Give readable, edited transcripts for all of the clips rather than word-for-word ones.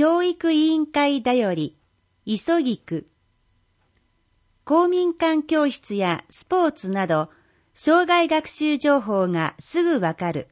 教育委員会だより、急ぎく。公民館教室やスポーツなど、障害学習情報がすぐわかる。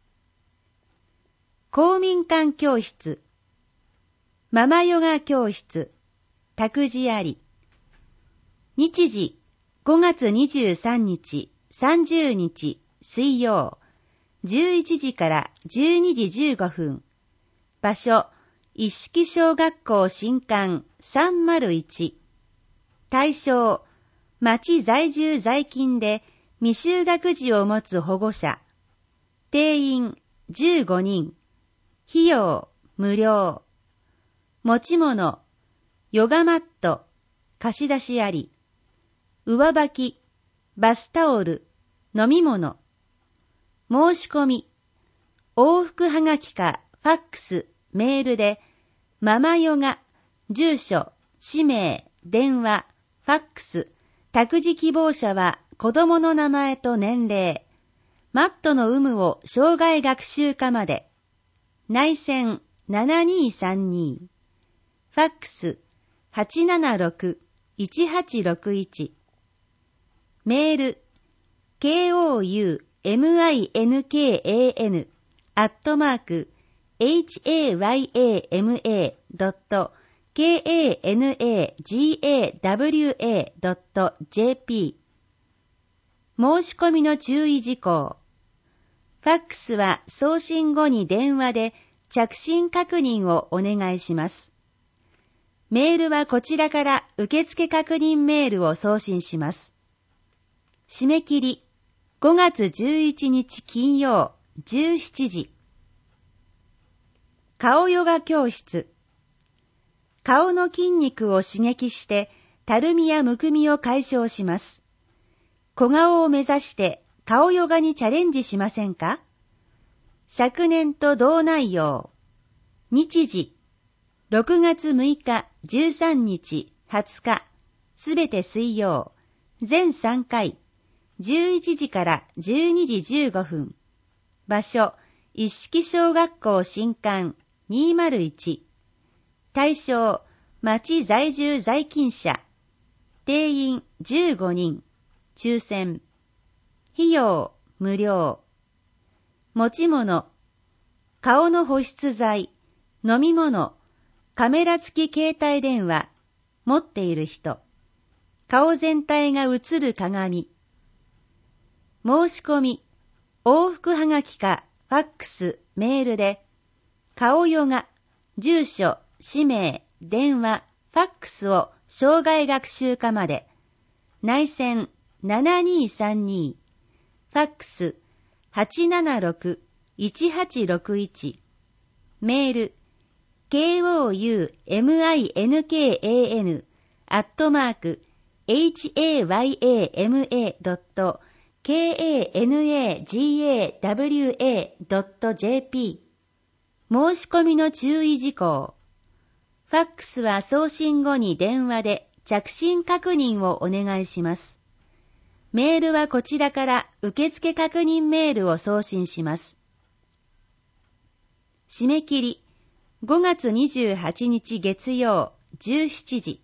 公民館教室、ママヨガ教室、託児あり。日時、5月23日、30日、水曜、11時から12時15分。場所、一色小学校新館301。対象、町在住在勤で未就学児を持つ保護者。定員15人。費用無料。持ち物、ヨガマット、貸し出しあり。上履き、バスタオル、飲み物。申し込み、往復はがきかファックス、メールで、ママヨガ、住所、氏名、電話、ファックス、託児希望者は子供の名前と年齢、マットの有無を障害学習課まで、内線7232、ファックス 876-1861、メール、kouyama.hayama.kanagawa.jp。 申し込みの注意事項。ファックスは送信後に電話で着信確認をお願いします。メールはこちらから受付確認メールを送信します。締め切り5月11日金曜17時。顔ヨガ教室。顔の筋肉を刺激してたるみやむくみを解消します。小顔を目指して顔ヨガにチャレンジしませんか？昨年と同内容。日時、6月6日、13日、20日、すべて水曜、全3回、11時から12時15分。場所、一色小学校新館201。対象、町在住在勤者。定員15人。抽選。費用無料。持ち物、顔の保湿剤、飲み物、カメラ付き携帯電話、持っている人、顔全体が映る鏡。申し込み、往復はがきかファックス、メールで、顔ヨガ、住所、氏名、電話、ファックスを障害学習課まで、内線7232、ファックス 876-1861、メール kouyama.hayama.kanagawa.jp。 申し込みの注意事項。ファックスは送信後に電話で着信確認をお願いします。メールはこちらから受付確認メールを送信します。締め切り5月28日月曜17時。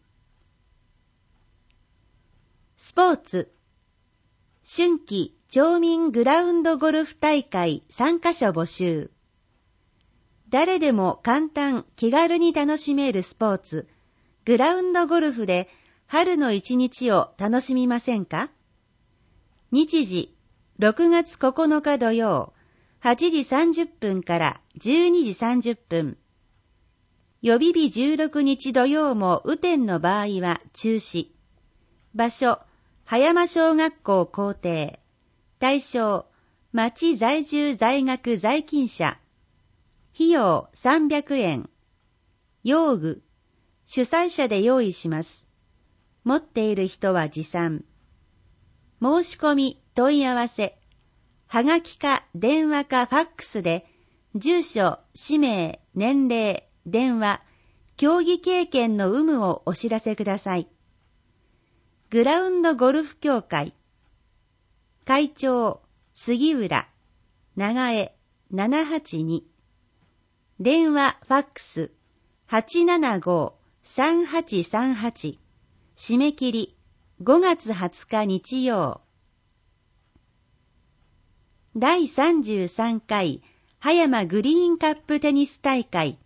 スポーツ。春季町民グラウンドゴルフ大会参加者募集。誰でも簡単気軽に楽しめるスポーツ、グラウンドゴルフで春の一日を楽しみませんか？日時、6月9日土曜、8時30分から12時30分。予備日16日土曜も雨天の場合は中止。場所、葉山小学校校庭。対象、町在住在学在勤者。費用300円。用具、主催者で用意します。持っている人は持参。申し込み、問い合わせ。はがきか電話かファックスで、住所、氏名、年齢、電話、競技経験の有無をお知らせください。グラウンドゴルフ協会。会長、杉浦、長江782。電話、ファックス、 875-3838 締め切り5月20日日曜。第33回葉山グリーンカップテニス大会。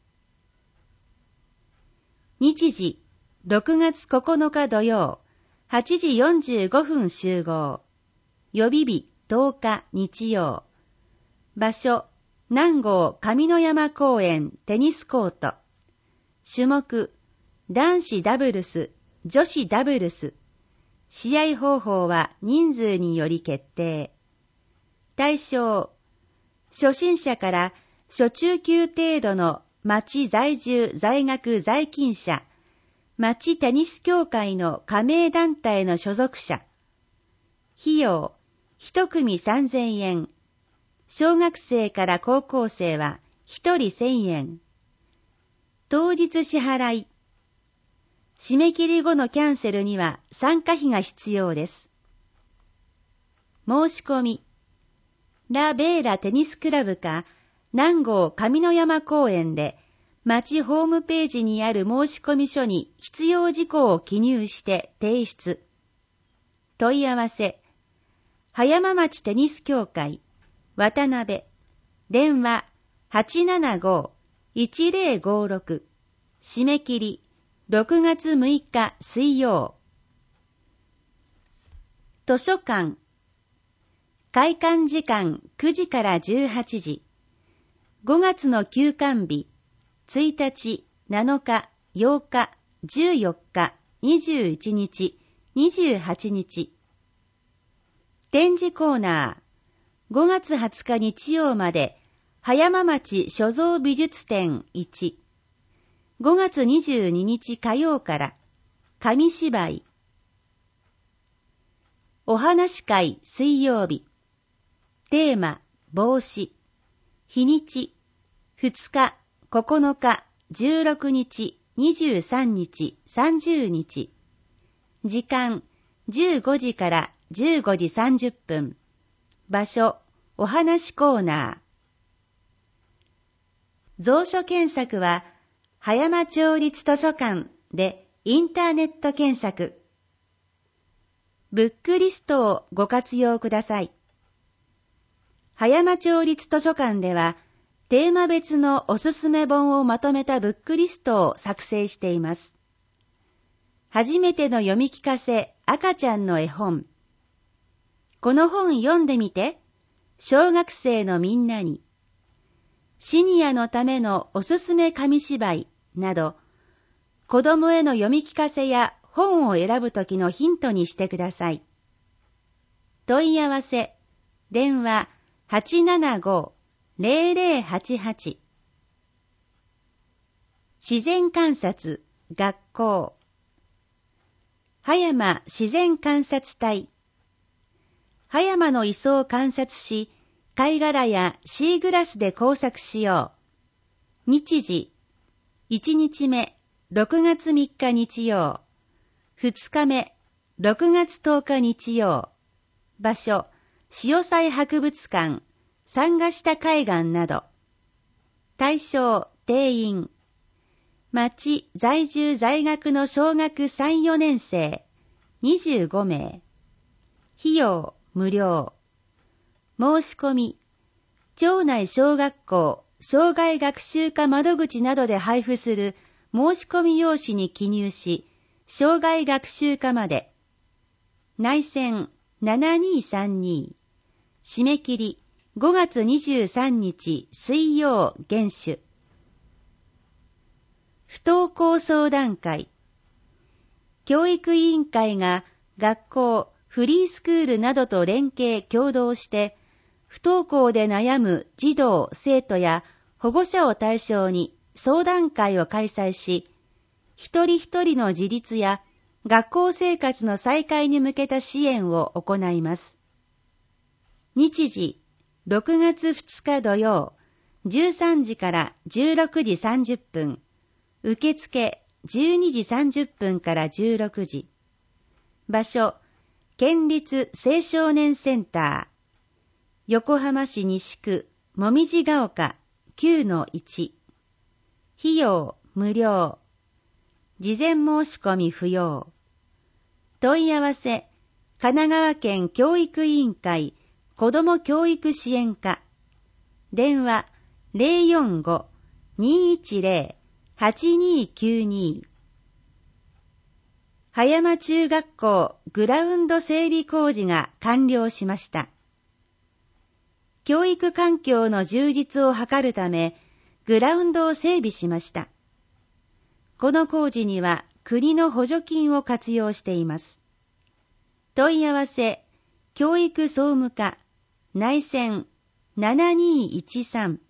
日時6月9日土曜8時45分集合。予備日10日日曜。場所南郷上野山公園テニスコート。種目男子ダブルス、女子ダブルス。試合方法は人数により決定。対象初心者から初中級程度の町在住在学在勤者、町テニス協会の加盟団体の所属者。費用1組3000円。小学生から高校生は1人1000円。当日支払い。締め切り後のキャンセルには参加費が必要です。申し込み。ラ・ベーラテニスクラブか南郷上野山公園で町ホームページにある申込書に必要事項を記入して提出。問い合わせ。葉山町テニス協会渡辺。電話875-1056。締め切り6月6日水曜。図書館。開館時間9時から18時。5月の休館日、1日、7日、8日、14日、21日、28日。展示コーナー。5月20日日曜まで、葉山町所蔵美術展1。5月22日火曜から、紙芝居。お話会水曜日。テーマ、帽子。日にち、2日、9日、16日、23日、30日。時間、15時から15時30分。場所、お話コーナー。蔵書検索は、葉山町立図書館でインターネット検索。ブックリストをご活用ください。葉山町立図書館では、テーマ別のおすすめ本をまとめたブックリストを作成しています。初めての読み聞かせ赤ちゃんの絵本。この本読んでみて。小学生のみんなに。シニアのためのおすすめ紙芝居など、子供への読み聞かせや本を選ぶときのヒントにしてください。問い合わせ、電話875-0088。自然観察、学校。葉山自然観察隊。葉山の磯を観察し、貝殻やシーグラスで工作しよう。日時、1日目、6月3日日曜。2日目、6月10日日曜。場所、潮祭博物館、三ヶ下海岸など。対象、定員。町在住在学の小学3、4年生、25名。費用、無料。申し込み。町内小学校、障害学習課窓口などで配布する申し込み用紙に記入し、障害学習課まで。内線7232。締め切り5月23日水曜厳守。不登校相談会。教育委員会が学校、フリースクールなどと連携協働して、不登校で悩む児童・生徒や保護者を対象に相談会を開催し、一人一人の自立や学校生活の再開に向けた支援を行います。日時、6月2日土曜、13時から16時30分。受付、12時30分から16時。場所、県立青少年センター。横浜市西区、もみじが丘 9-1。費用、 無料。事前申し込み不要。問い合わせ、神奈川県教育委員会子ども教育支援課。電話045-210-8292。葉山中学校グラウンド整備工事が完了しました。教育環境の充実を図るため、グラウンドを整備しました。この工事には国の補助金を活用しています。問い合わせ、教育総務課、内線7213